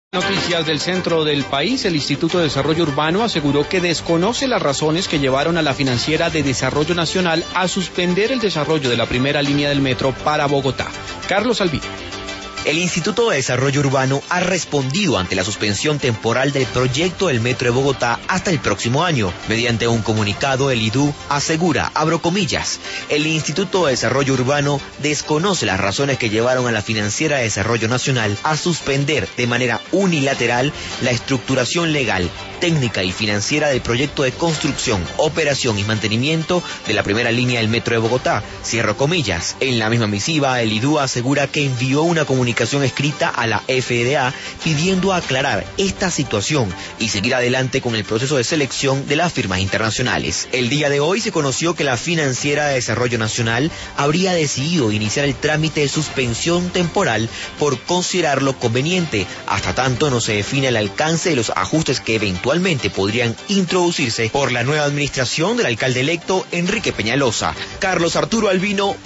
Noticias del centro del país. El Instituto de Desarrollo Urbano aseguró que desconoce las razones que llevaron a la Financiera de Desarrollo Nacional a suspender el desarrollo de la primera línea del metro para Bogotá. Carlos Alvino. El Instituto de Desarrollo Urbano ha respondido ante la suspensión temporal del proyecto del Metro de Bogotá hasta el próximo año. Mediante un comunicado, el IDU asegura, abro comillas, el Instituto de Desarrollo Urbano desconoce las razones que llevaron a la Financiera de Desarrollo Nacional a suspender de manera unilateral la estructuración legal, técnica y financiera del proyecto de construcción, operación y mantenimiento de la primera línea del Metro de Bogotá. Cierro comillas. En la misma misiva, el IDU asegura que envió una comunicación escrita a la FDA pidiendo aclarar esta situación y seguir adelante con el proceso de selección de las firmas internacionales. El día de hoy se conoció que la Financiera de Desarrollo Nacional habría decidido iniciar el trámite de suspensión temporal por considerarlo conveniente, hasta tanto no se define el alcance de los ajustes que eventualmente podrían introducirse por la nueva administración del alcalde electo Enrique Peñalosa. Carlos Arturo Albino.